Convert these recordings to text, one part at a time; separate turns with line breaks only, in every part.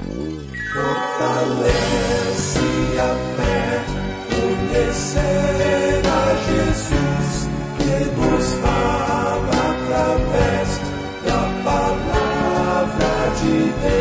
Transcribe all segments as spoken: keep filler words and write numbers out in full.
Fortalece a fé, conhecer a Jesus, que nos fala através da palavra de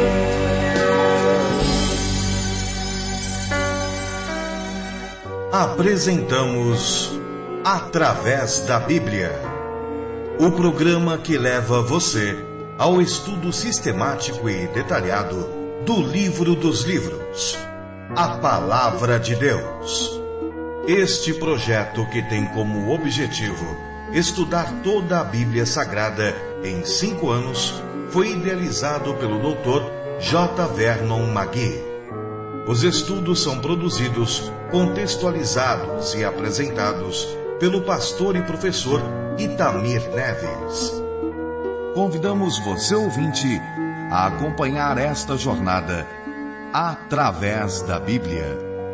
Deus.
Apresentamos Através da Bíblia, o programa que leva você ao estudo sistemático e detalhado do livro dos livros, a Palavra de Deus. Este projeto, que tem como objetivo estudar toda a Bíblia Sagrada em cinco anos, foi idealizado pelo doutor J. Vernon McGee. Os estudos são produzidos, contextualizados e apresentados pelo pastor e professor Itamir Neves. Convidamos você, ouvinte, a acompanhar esta jornada através da Bíblia.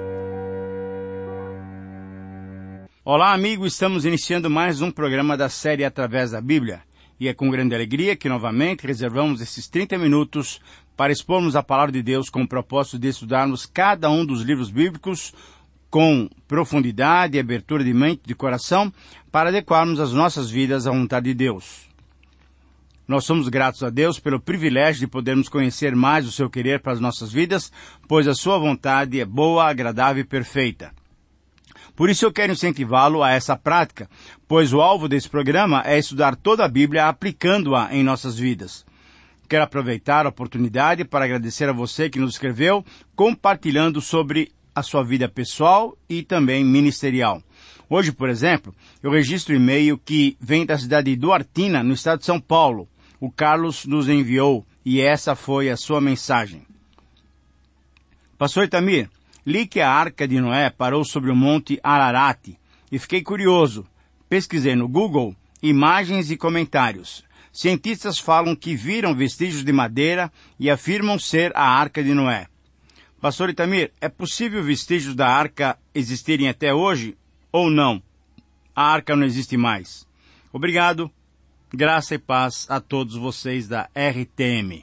Olá, amigo, estamos iniciando mais um programa da série Através da Bíblia. E é com grande alegria que novamente reservamos esses trinta minutos para expormos a Palavra de Deus com o propósito de estudarmos cada um dos livros bíblicos com profundidade e abertura de mente e de coração para adequarmos as nossas vidas à vontade de Deus. Nós somos gratos a Deus pelo privilégio de podermos conhecer mais o seu querer para as nossas vidas, pois a sua vontade é boa, agradável e perfeita. Por isso eu quero incentivá-lo a essa prática, pois o alvo desse programa é estudar toda a Bíblia aplicando-a em nossas vidas. Quero aproveitar a oportunidade para agradecer a você que nos escreveu, compartilhando sobre a sua vida pessoal e também ministerial. Hoje, por exemplo, eu registro um e-mail que vem da cidade de Duartina, no estado de São Paulo. O Carlos nos enviou e essa foi a sua mensagem. Pastor Itamir, li que a Arca de Noé parou sobre o monte Ararat e fiquei curioso. Pesquisei no Google imagens e comentários. Cientistas falam que viram vestígios de madeira e afirmam ser a Arca de Noé. Pastor Itamir, é possível vestígios da Arca existirem até hoje ou não? A Arca não existe mais. Obrigado. Graça e paz a todos vocês da R T M.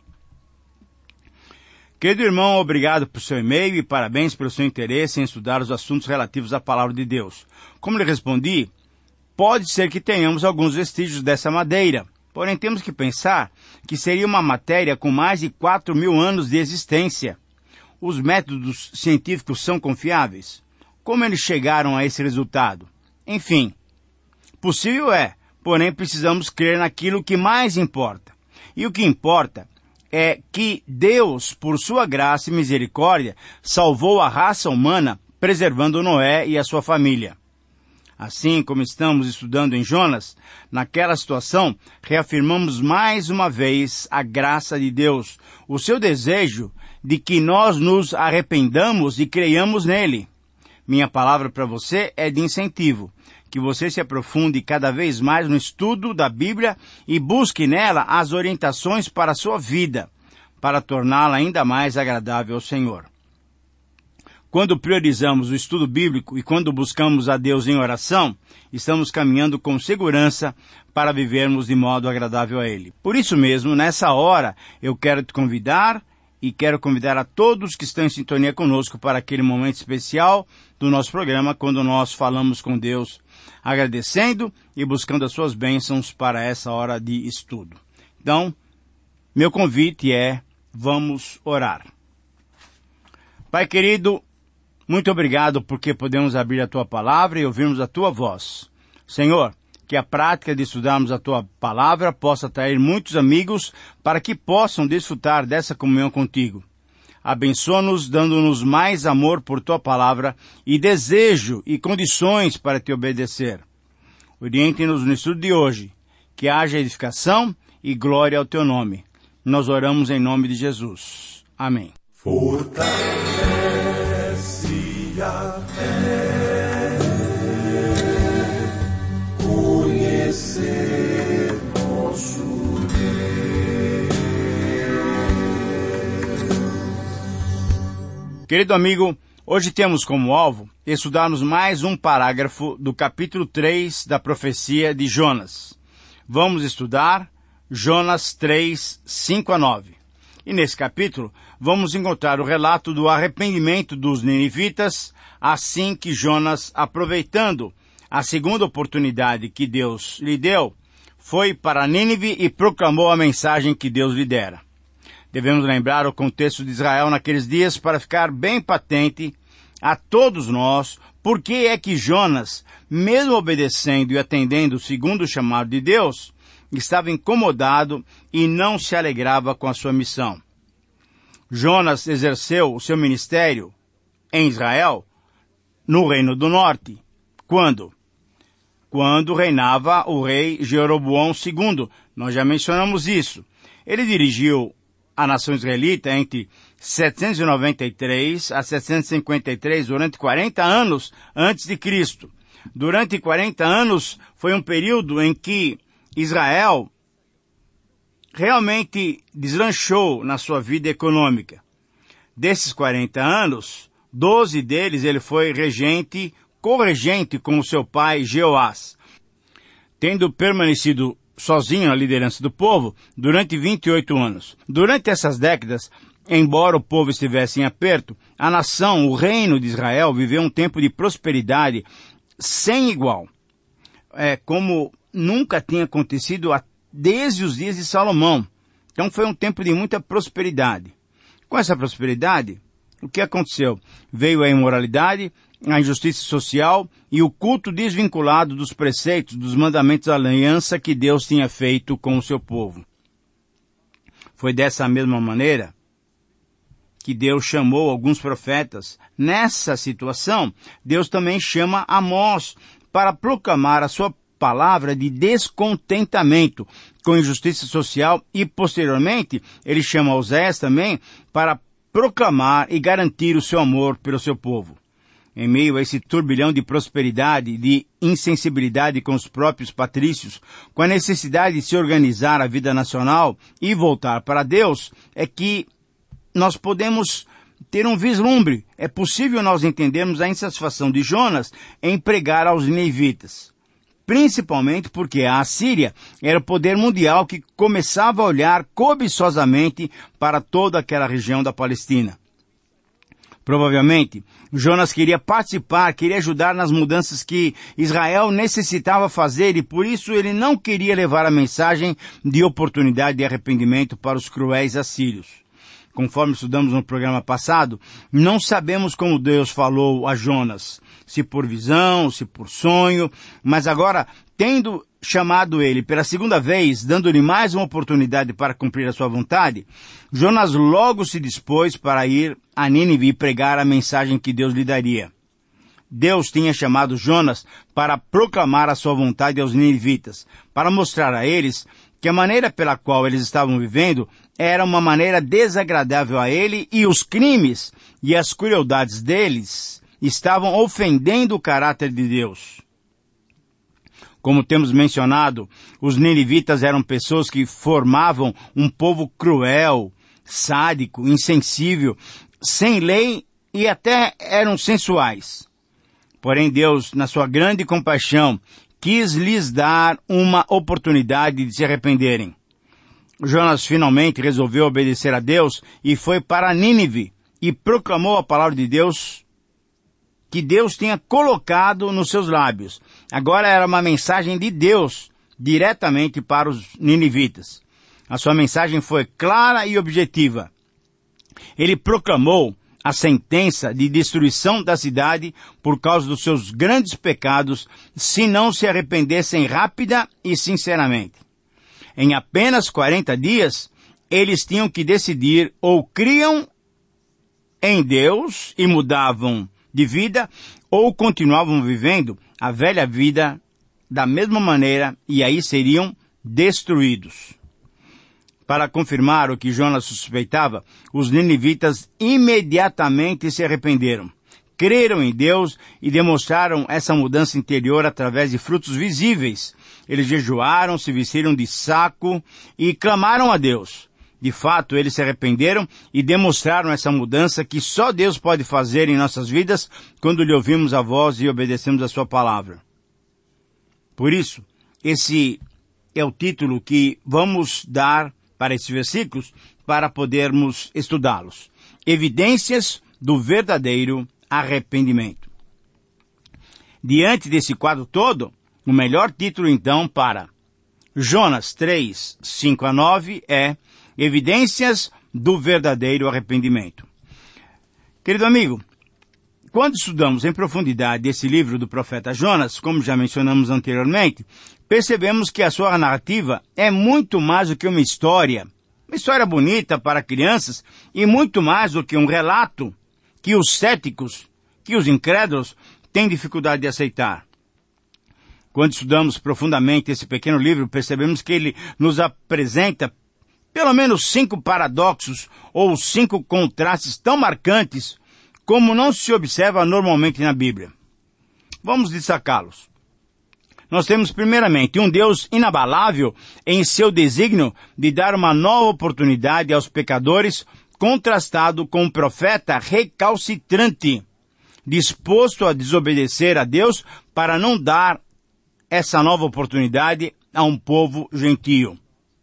Querido irmão, obrigado por seu e-mail e parabéns pelo seu interesse em estudar os assuntos relativos à Palavra de Deus. Como lhe respondi, pode ser que tenhamos alguns vestígios dessa madeira, porém temos que pensar que seria uma matéria com mais de quatro mil anos de existência. Os métodos científicos são confiáveis? Como eles chegaram a esse resultado? Enfim, possível é, porém precisamos crer naquilo que mais importa. E o que importa é que Deus, por sua graça e misericórdia, salvou a raça humana, preservando Noé e a sua família. Assim como estamos estudando em Jonas, naquela situação, reafirmamos mais uma vez a graça de Deus, o seu desejo de que nós nos arrependamos e creiamos nele. Minha palavra para você é de incentivo, que você se aprofunde cada vez mais no estudo da Bíblia e busque nela as orientações para a sua vida, para torná-la ainda mais agradável ao Senhor. Quando priorizamos o estudo bíblico e quando buscamos a Deus em oração, estamos caminhando com segurança para vivermos de modo agradável a Ele. Por isso mesmo, nessa hora, eu quero te convidar e quero convidar a todos que estão em sintonia conosco para aquele momento especial do nosso programa, quando nós falamos com Deus, agradecendo e buscando as suas bênçãos para essa hora de estudo. Então, meu convite é, vamos orar. Pai querido, muito obrigado porque podemos abrir a Tua Palavra e ouvirmos a Tua voz. Senhor, que a prática de estudarmos a Tua Palavra possa atrair muitos amigos para que possam desfrutar dessa comunhão contigo. Abençoa-nos, dando-nos mais amor por Tua Palavra e desejo e condições para Te obedecer. Oriente-nos no estudo de hoje, que haja edificação e glória ao Teu nome. Nós oramos em nome de Jesus. Amém.
Fortalece a fé, conhecer nosso Deus.
Querido amigo, hoje temos como alvo estudarmos mais um parágrafo do capítulo três da profecia de Jonas. Vamos estudar Jonas três, cinco a nove. E nesse capítulo, vamos encontrar o relato do arrependimento dos ninivitas, assim que Jonas, aproveitando a segunda oportunidade que Deus lhe deu, foi para Nínive e proclamou a mensagem que Deus lhe dera. Devemos lembrar o contexto de Israel naqueles dias para ficar bem patente a todos nós por que é que Jonas, mesmo obedecendo e atendendo segundo o chamado de Deus, estava incomodado e não se alegrava com a sua missão. Jonas exerceu o seu ministério em Israel, no Reino do Norte. Quando? Quando reinava o rei Jeroboão segundo. Nós já mencionamos isso. Ele dirigiu a nação israelita entre setecentos e noventa e três a setecentos e cinquenta e três, durante quarenta anos antes de Cristo. Durante quarenta anos foi um período em que Israel realmente deslanchou na sua vida econômica. Desses quarenta anos, doze deles ele foi regente, corregente com o seu pai Jeoás, tendo permanecido sozinho na liderança do povo durante vinte e oito anos. Durante essas décadas, embora o povo estivesse em aperto, a nação, o reino de Israel, viveu um tempo de prosperidade sem igual, é, como nunca tinha acontecido desde os dias de Salomão. Então foi um tempo de muita prosperidade. Com essa prosperidade, o que aconteceu? Veio a imoralidade, a injustiça social e o culto desvinculado dos preceitos, dos mandamentos da aliança que Deus tinha feito com o seu povo. Foi dessa mesma maneira que Deus chamou alguns profetas. Nessa situação, Deus também chama Amós para proclamar a sua palavra de descontentamento com a injustiça social e, posteriormente, ele chama Oséias também para proclamar e garantir o seu amor pelo seu povo. Em meio a esse turbilhão de prosperidade, de insensibilidade com os próprios patrícios, com a necessidade de se organizar a vida nacional e voltar para Deus, é que nós podemos ter um vislumbre. É possível nós entendermos a insatisfação de Jonas em pregar aos ninivitas. Principalmente porque a Assíria era o poder mundial que começava a olhar cobiçosamente para toda aquela região da Palestina. Provavelmente, Jonas queria participar, queria ajudar nas mudanças que Israel necessitava fazer e por isso ele não queria levar a mensagem de oportunidade de arrependimento para os cruéis assírios. Conforme estudamos no programa passado, não sabemos como Deus falou a Jonas, se por visão, se por sonho, mas agora, tendo chamado ele pela segunda vez, dando-lhe mais uma oportunidade para cumprir a sua vontade, Jonas logo se dispôs para ir a Nínive e pregar a mensagem que Deus lhe daria. Deus tinha chamado Jonas para proclamar a sua vontade aos ninivitas, para mostrar a eles que a maneira pela qual eles estavam vivendo era uma maneira desagradável a ele e os crimes e as crueldades deles estavam ofendendo o caráter de Deus. Como temos mencionado, os ninivitas eram pessoas que formavam um povo cruel, sádico, insensível, sem lei e até eram sensuais. Porém, Deus, na sua grande compaixão, quis lhes dar uma oportunidade de se arrependerem. Jonas finalmente resolveu obedecer a Deus e foi para Nínive e proclamou a palavra de Deus que Deus tinha colocado nos seus lábios. Agora era uma mensagem de Deus diretamente para os ninivitas. A sua mensagem foi clara e objetiva. Ele proclamou a sentença de destruição da cidade por causa dos seus grandes pecados, se não se arrependessem rápida e sinceramente. Em apenas quarenta dias, eles tinham que decidir ou criam em Deus e mudavam de vida, ou continuavam vivendo a velha vida da mesma maneira e aí seriam destruídos. Para confirmar o que Jonas suspeitava, os ninivitas imediatamente se arrependeram, creram em Deus e demonstraram essa mudança interior através de frutos visíveis. Eles jejuaram, se vestiram de saco e clamaram a Deus. De fato, eles se arrependeram e demonstraram essa mudança que só Deus pode fazer em nossas vidas quando lhe ouvimos a voz e obedecemos a sua palavra. Por isso, esse é o título que vamos dar para esses versículos, para podermos estudá-los. Evidências do verdadeiro arrependimento. Diante desse quadro todo, o melhor título então para Jonas três, cinco a nove é Evidências do verdadeiro arrependimento. Querido amigo, quando estudamos em profundidade esse livro do profeta Jonas, como já mencionamos anteriormente, percebemos que a sua narrativa é muito mais do que uma história, uma história bonita para crianças e muito mais do que um relato que os céticos, que os incrédulos têm dificuldade de aceitar. Quando estudamos profundamente esse pequeno livro, percebemos que ele nos apresenta pelo menos cinco paradoxos ou cinco contrastes tão marcantes como não se observa normalmente na Bíblia. Vamos destacá-los. Nós temos primeiramente um Deus inabalável em seu desígnio de dar uma nova oportunidade aos pecadores, contrastado com um profeta recalcitrante, disposto a desobedecer a Deus para não dar essa nova oportunidade a um povo gentio.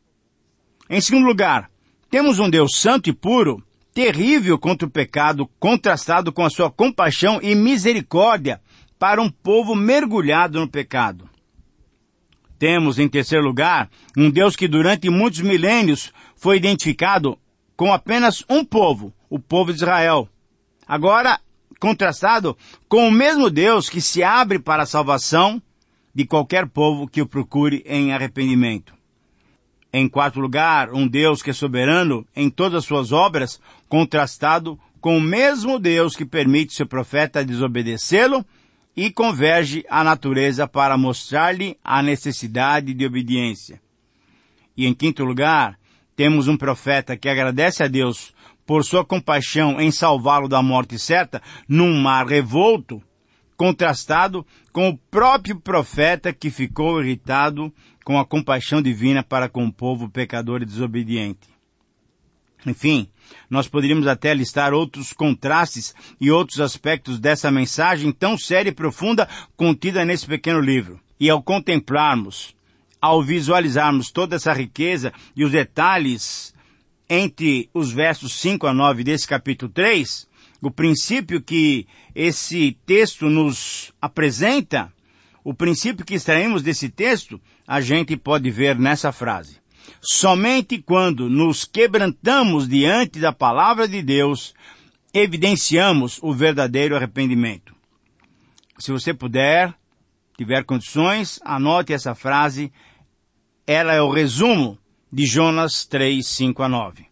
Em segundo lugar, temos um Deus santo e puro, terrível contra o pecado, contrastado com a sua compaixão e misericórdia para um povo mergulhado no pecado. Temos, em terceiro lugar, um Deus que durante muitos milênios foi identificado com apenas um povo, o povo de Israel. Agora, contrastado com o mesmo Deus que se abre para a salvação de qualquer povo que o procure em arrependimento. Em quarto lugar, um Deus que é soberano em todas as suas obras, contrastado com o mesmo Deus que permite seu profeta desobedecê-lo e converge a natureza para mostrar-lhe a necessidade de obediência. E em quinto lugar, temos um profeta que agradece a Deus por sua compaixão em salvá-lo da morte certa num mar revolto, contrastado com o próprio profeta que ficou irritado com a compaixão divina para com o povo pecador e desobediente. Enfim, nós poderíamos até listar outros contrastes e outros aspectos dessa mensagem tão séria e profunda contida nesse pequeno livro. E ao contemplarmos, ao visualizarmos toda essa riqueza e os detalhes entre os versos cinco a nove desse capítulo três, o princípio que esse texto nos apresenta, o princípio que extraímos desse texto, a gente pode ver nessa frase. Somente quando nos quebrantamos diante da palavra de Deus, evidenciamos o verdadeiro arrependimento. Se você puder, tiver condições, anote essa frase. Ela é o resumo de Jonas três, cinco a nove.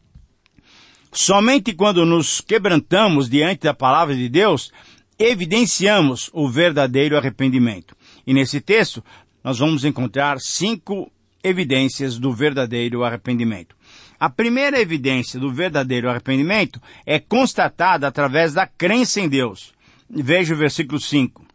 Somente quando nos quebrantamos diante da palavra de Deus, evidenciamos o verdadeiro arrependimento. E nesse texto, nós vamos encontrar cinco evidências do verdadeiro arrependimento. A primeira evidência do verdadeiro arrependimento é constatada através da crença em Deus. Veja o versículo cinco.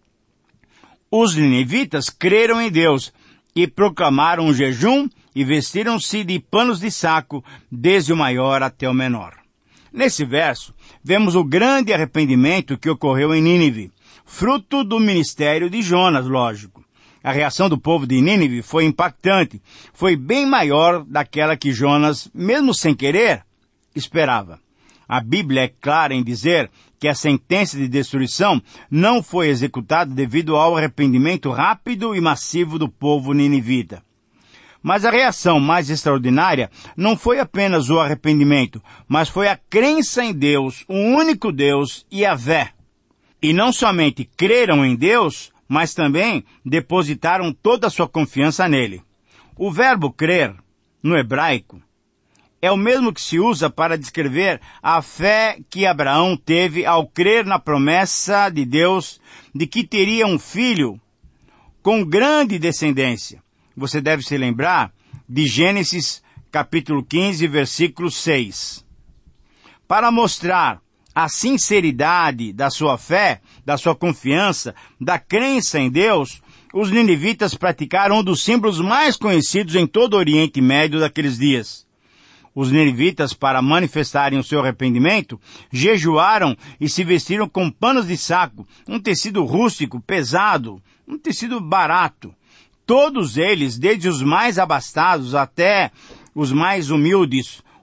Os ninivitas creram em Deus e proclamaram um jejum e vestiram-se de panos de saco, desde o maior até o menor. Nesse verso, vemos o grande arrependimento que ocorreu em Nínive, fruto do ministério de Jonas, lógico. A reação do povo de Nínive foi impactante, foi bem maior daquela que Jonas, mesmo sem querer, esperava. A Bíblia é clara em dizer que a sentença de destruição não foi executada devido ao arrependimento rápido e massivo do povo ninivita. Mas a reação mais extraordinária não foi apenas o arrependimento, mas foi a crença em Deus, o único Deus, Yahvé. E não somente creram em Deus, mas também depositaram toda a sua confiança nele. O verbo crer, no hebraico, é o mesmo que se usa para descrever a fé que Abraão teve ao crer na promessa de Deus de que teria um filho com grande descendência. Você deve se lembrar de Gênesis capítulo quinze, versículo seis. Para mostrar a sinceridade da sua fé, da sua confiança, da crença em Deus, os ninivitas praticaram um dos símbolos mais conhecidos em todo o Oriente Médio daqueles dias. Os ninivitas, para manifestarem o seu arrependimento, jejuaram e se vestiram com panos de saco, um tecido rústico, pesado, um tecido barato. Todos eles, desde os mais abastados até os mais humildes,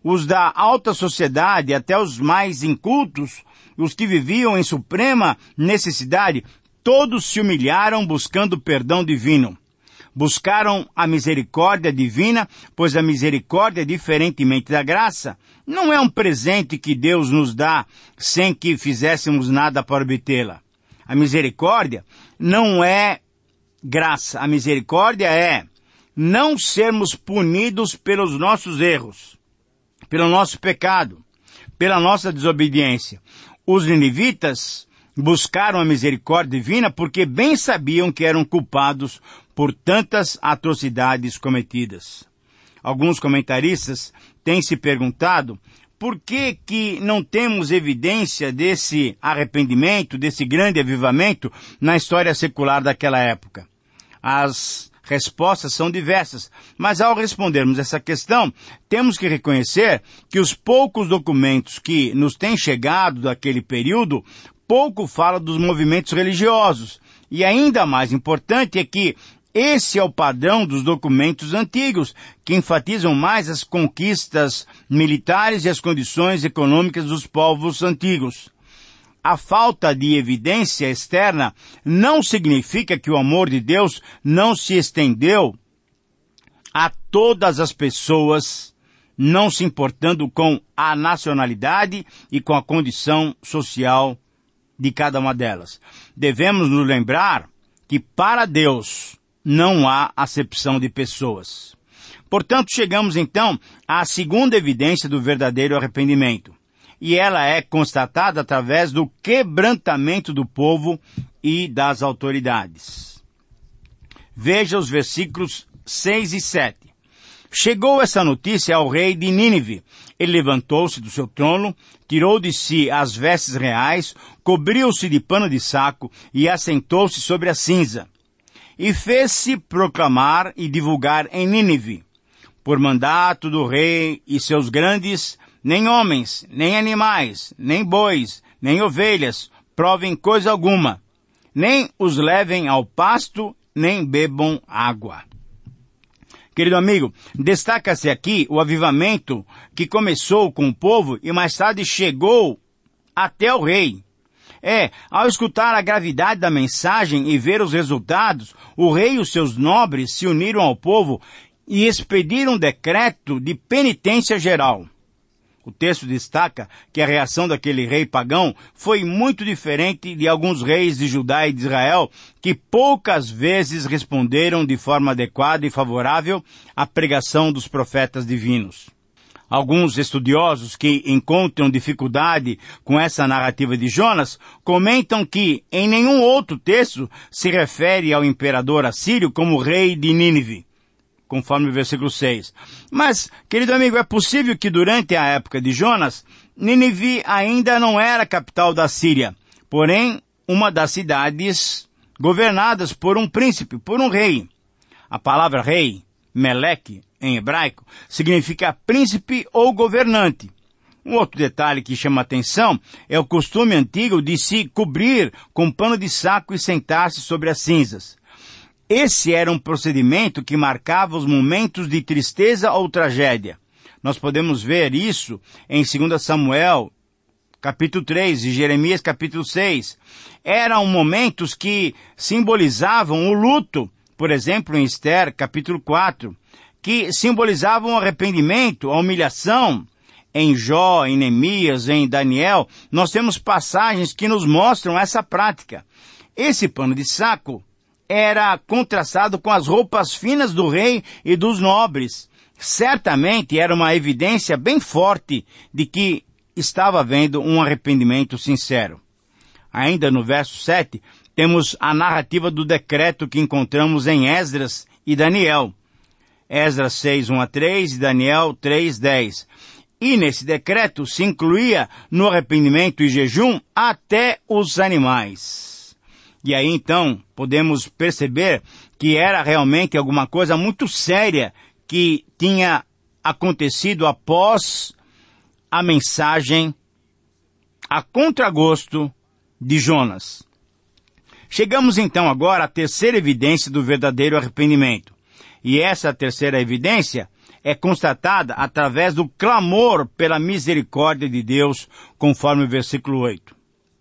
os da alta sociedade, até os mais incultos, os que viviam em suprema necessidade, todos se humilharam buscando perdão divino. Buscaram a misericórdia divina, pois a misericórdia, diferentemente da graça, não é um presente que Deus nos dá sem que fizéssemos nada para obtê-la. A misericórdia não é graça. A misericórdia é não sermos punidos pelos nossos erros, pelo nosso pecado, pela nossa desobediência. Os ninivitas buscaram a misericórdia divina porque bem sabiam que eram culpados por tantas atrocidades cometidas. Alguns comentaristas têm se perguntado por que que não temos evidência desse arrependimento, desse grande avivamento na história secular daquela época. As respostas são diversas, mas ao respondermos essa questão, temos que reconhecer que os poucos documentos que nos têm chegado daquele período pouco falam dos movimentos religiosos. E ainda mais importante é que esse é o padrão dos documentos antigos, que enfatizam mais as conquistas militares e as condições econômicas dos povos antigos. A falta de evidência externa não significa que o amor de Deus não se estendeu a todas as pessoas, não se importando com a nacionalidade e com a condição social de cada uma delas. Devemos nos lembrar que para Deus não há acepção de pessoas. Portanto, chegamos então à segunda evidência do verdadeiro arrependimento. E ela é constatada através do quebrantamento do povo e das autoridades. Veja os versículos seis e sete. Chegou essa notícia ao rei de Nínive. Ele levantou-se do seu trono, tirou de si as vestes reais, cobriu-se de pano de saco e assentou-se sobre a cinza. E fez-se proclamar e divulgar em Nínive, por mandato do rei e seus grandes, nem homens, nem animais, nem bois, nem ovelhas, provem coisa alguma, nem os levem ao pasto, nem bebam água. Querido amigo, destaca-se aqui o avivamento que começou com o povo e mais tarde chegou até o rei. É, ao escutar a gravidade da mensagem e ver os resultados, o rei e os seus nobres se uniram ao povo e expediram um decreto de penitência geral. O texto destaca que a reação daquele rei pagão foi muito diferente de alguns reis de Judá e de Israel, que poucas vezes responderam de forma adequada e favorável à pregação dos profetas divinos. Alguns estudiosos que encontram dificuldade com essa narrativa de Jonas comentam que em nenhum outro texto se refere ao imperador assírio como rei de Nínive, conforme o versículo seis. Mas, querido amigo, é possível que durante a época de Jonas, Nínive ainda não era a capital da Síria, porém uma das cidades governadas por um príncipe, por um rei. A palavra rei, Meleque, em hebraico, significa príncipe ou governante. Um outro detalhe que chama atenção é o costume antigo de se cobrir com pano de saco e sentar-se sobre as cinzas. Esse era um procedimento que marcava os momentos de tristeza ou tragédia. Nós podemos ver isso em dois Samuel, capítulo três, e Jeremias, capítulo seis. Eram momentos que simbolizavam o luto, por exemplo, em Esther, capítulo quatro, que simbolizavam o arrependimento, a humilhação. Em Jó, em Neemias, em Daniel, nós temos passagens que nos mostram essa prática. Esse pano de saco era contrastado com as roupas finas do rei e dos nobres. Certamente era uma evidência bem forte de que estava havendo um arrependimento sincero. Ainda no verso sete, temos a narrativa do decreto que encontramos em Esdras e Daniel. Esdras seis, um a três e Daniel três, dez. E nesse decreto se incluía no arrependimento e jejum até os animais. E aí então podemos perceber que era realmente alguma coisa muito séria que tinha acontecido após a mensagem a contragosto de Jonas. Chegamos então agora à terceira evidência do verdadeiro arrependimento. E essa terceira evidência é constatada através do clamor pela misericórdia de Deus, conforme o versículo oito.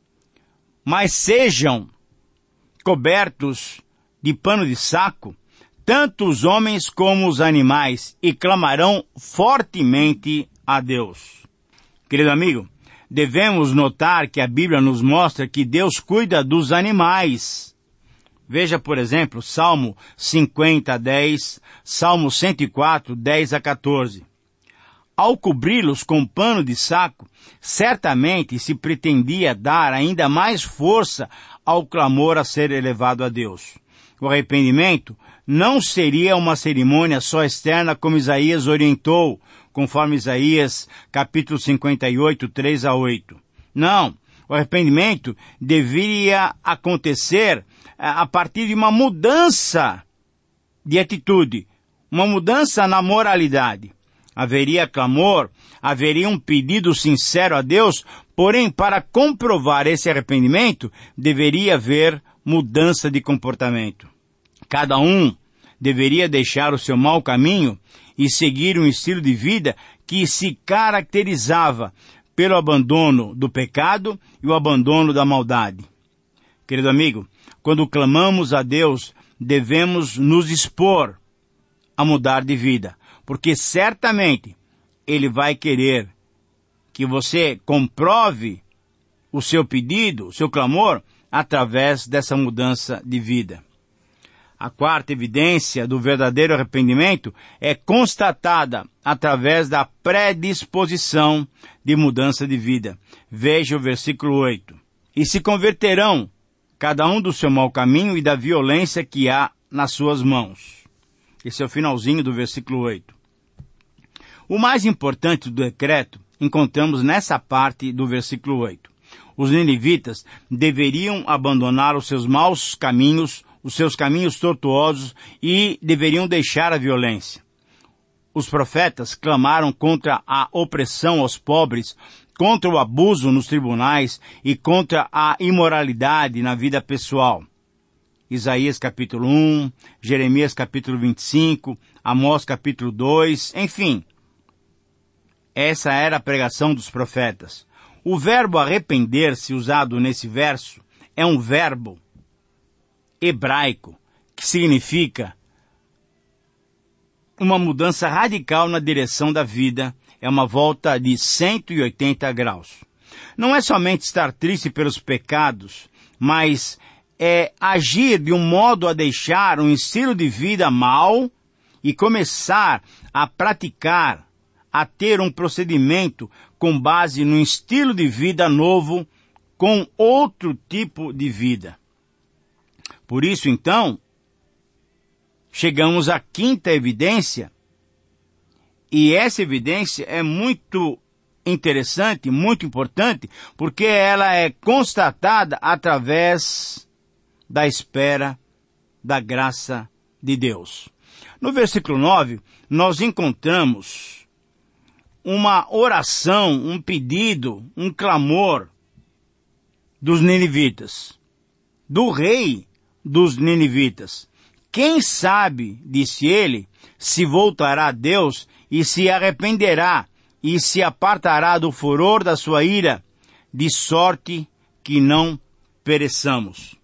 Mas sejam cobertos de pano de saco, tanto os homens como os animais, e clamarão fortemente a Deus. Querido amigo, devemos notar que a Bíblia nos mostra que Deus cuida dos animais. Veja, por exemplo, Salmo cinquenta, dez, Salmo cento e quatro, dez a quatorze. Ao cobri-los com pano de saco, certamente se pretendia dar ainda mais força ao clamor a ser elevado a Deus. O arrependimento não seria uma cerimônia só externa como Isaías orientou, conforme Isaías capítulo cinquenta e oito, três a oito. Não, o arrependimento deveria acontecer a partir de uma mudança de atitude, uma mudança na moralidade. Haveria clamor, haveria um pedido sincero a Deus, porém, para comprovar esse arrependimento, deveria haver mudança de comportamento. Cada um deveria deixar o seu mau caminho e seguir um estilo de vida que se caracterizava pelo abandono do pecado e o abandono da maldade. Querido amigo, quando clamamos a Deus, devemos nos expor a mudar de vida, porque certamente Ele vai querer que você comprove o seu pedido, o seu clamor, através dessa mudança de vida. A quarta evidência do verdadeiro arrependimento é constatada através da predisposição de mudança de vida. Veja o versículo oito. E se converterão, cada um do seu mau caminho e da violência que há nas suas mãos. Esse é o finalzinho do versículo oito. O mais importante do decreto encontramos nessa parte do versículo oito. Os ninivitas deveriam abandonar os seus maus caminhos, os seus caminhos tortuosos, e deveriam deixar a violência. Os profetas clamaram contra a opressão aos pobres, contra o abuso nos tribunais e contra a imoralidade na vida pessoal. Isaías capítulo um, Jeremias capítulo vinte e cinco, Amós capítulo dois, enfim. Essa era a pregação dos profetas. O verbo arrepender-se usado nesse verso é um verbo hebraico que significa uma mudança radical na direção da vida, é uma volta de cento e oitenta graus. Não é somente estar triste pelos pecados, mas é agir de um modo a deixar um estilo de vida mau e começar a praticar, a ter um procedimento com base num estilo de vida novo, com outro tipo de vida. Por isso, então, chegamos à quinta evidência, e essa evidência é muito interessante, muito importante, porque ela é constatada através da espera da graça de Deus. No versículo nove, nós encontramos uma oração, um pedido, um clamor dos ninivitas, do rei dos ninivitas. Quem sabe, disse ele, se voltará a Deus e se arrependerá e se apartará do furor da sua ira, de sorte que não pereçamos.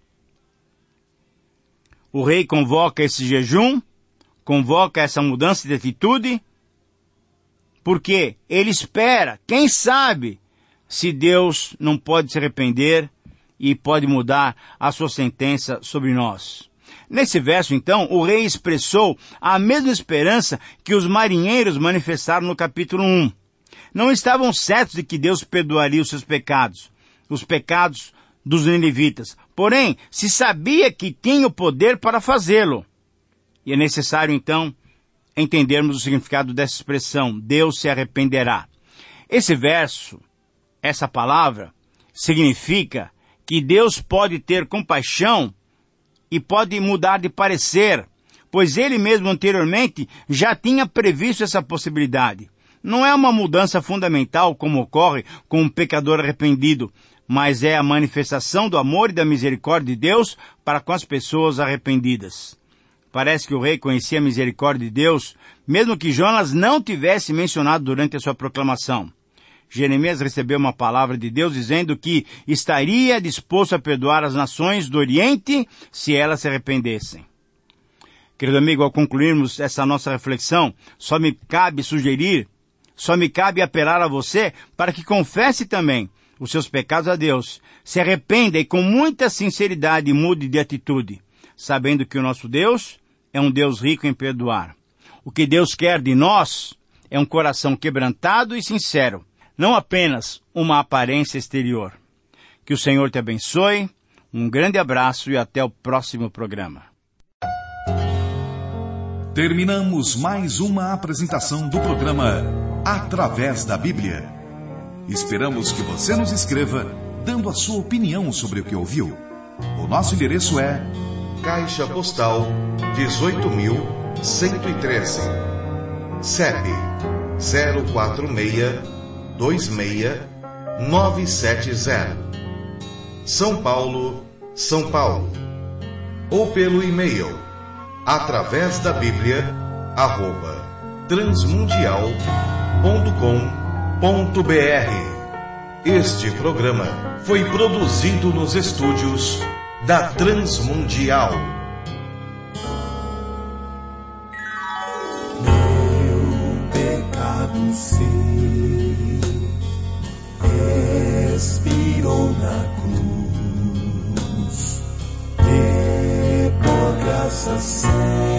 O rei convoca esse jejum, convoca essa mudança de atitude, porque ele espera, quem sabe, se Deus não pode se arrepender e pode mudar a sua sentença sobre nós. Nesse verso, então, o rei expressou a mesma esperança que os marinheiros manifestaram no capítulo um. Não estavam certos de que Deus perdoaria os seus pecados, os pecados dos ninivitas. Porém, se sabia que tinha o poder para fazê-lo. E é necessário, então, entendermos o significado dessa expressão, Deus se arrependerá. Esse verso, essa palavra, significa que Deus pode ter compaixão e pode mudar de parecer, pois Ele mesmo anteriormente já tinha previsto essa possibilidade. Não é uma mudança fundamental como ocorre com um pecador arrependido, mas é a manifestação do amor e da misericórdia de Deus para com as pessoas arrependidas. Parece que o rei conhecia a misericórdia de Deus, mesmo que Jonas não tivesse mencionado durante a sua proclamação. Jeremias recebeu uma palavra de Deus dizendo que estaria disposto a perdoar as nações do Oriente se elas se arrependessem. Querido amigo, ao concluirmos essa nossa reflexão, só me cabe sugerir, só me cabe apelar a você para que confesse também os seus pecados a Deus, se arrependa e com muita sinceridade mude de atitude, sabendo que o nosso Deus é um Deus rico em perdoar. O que Deus quer de nós é um coração quebrantado e sincero, não apenas uma aparência exterior. Que o Senhor te abençoe, um grande abraço e até o próximo programa.
Terminamos mais uma apresentação do programa Através da Bíblia. Esperamos que você nos escreva, dando a sua opinião sobre o que ouviu. O nosso endereço é Caixa Postal dezoito mil cento e treze, C E P zero quatro seis dois seis nove sete zero, São Paulo, São Paulo. Ou pelo e-mail através da Bíblia arroba transmundial ponto com ponto br. Este programa foi produzido nos estúdios da Transmundial.
Meu pecado sei, expirou na cruz, e por graça sei.